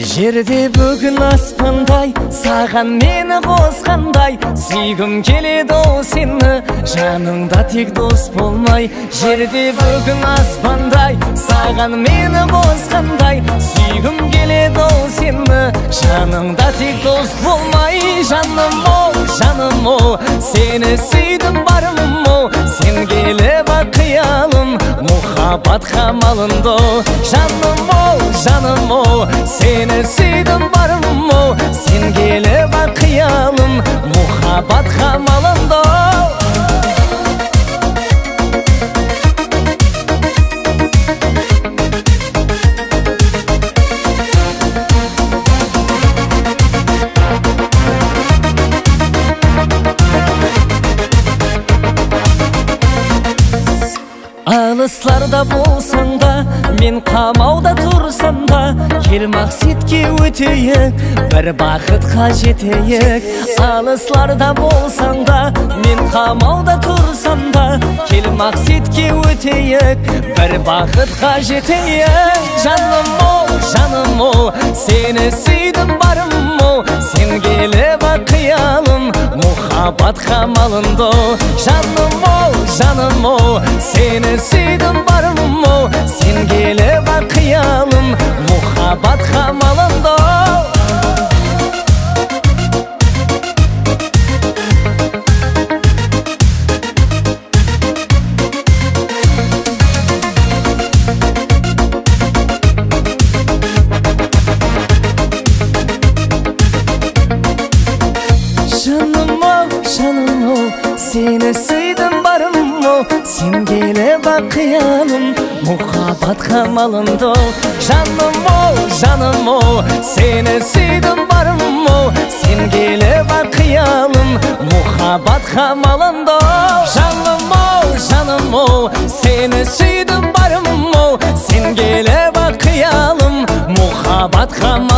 Жерде бүгін аспандай, саған мені қосқандай, сүйгім келеді ол сені, жаныңда тек дос болмай. Жерде бүгін аспандай, саған мені қосқандай, сүйгім келеді ол сені, жаныңда тек дос болмай. Жаным ол, сені сүйдім барым ол, сен келіп қиялым, мұхаббат қамалында. Жаным ол, сені сүйдім барым ол, сен келіп қиялым, мұхаббат қамалында. Алысларда болсаң да, мен қамауда тұрсам да, кел мақсатқа өтейік, бір бақытқа жетейік. Алысларда болсаң да, мен қамауда тұрсам да, кел мақсатқа өтейік, бір бақытқа жетейік. Жаным ол, сені сүйдім барым ол, сен келіп қиялым, мұхаббат қамалында. Жаным ол, сені сүйдім барым ол, сен келіп қиялым, мұхаббат қамалында. Жаным ол, сені сүйдім барым ол, сен келіп қиялым, мұхаббат қамалында. Жаным ол, сені сүйдім барым ол, сен келіп қиялым, мұхаббат қамалында. Жаным ол, сені сүйдім барым ол, сен келіп қиялым, мұхаббат қамалында.